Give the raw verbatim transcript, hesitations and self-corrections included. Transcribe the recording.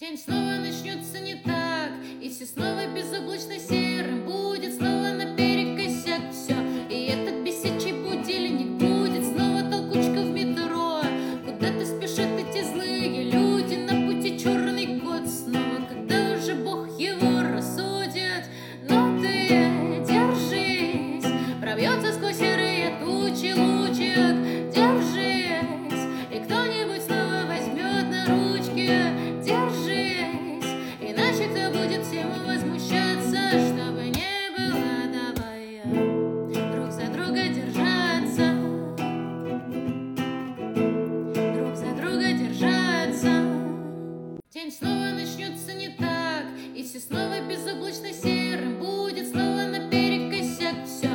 День снова начнется не так, и все снова безоблачно серым. Будет снова наперекосяк все, и этот бесячий будильник. Будет снова толкучка в метро, куда-то спешат эти злые люди. На пути черный кот снова, когда уже Бог его рассудит. Но ты держись, пробьется сквозь серые тучи лучик. Держись, и кто-нибудь снова возьмет на ручки. Держись, иначе кто будет всем возмущаться, чтобы не было. Давай друг за друга держаться, друг за друга держаться. День снова начнется не так, и все снова безоблачно серым. Будет снова наперекосяк все,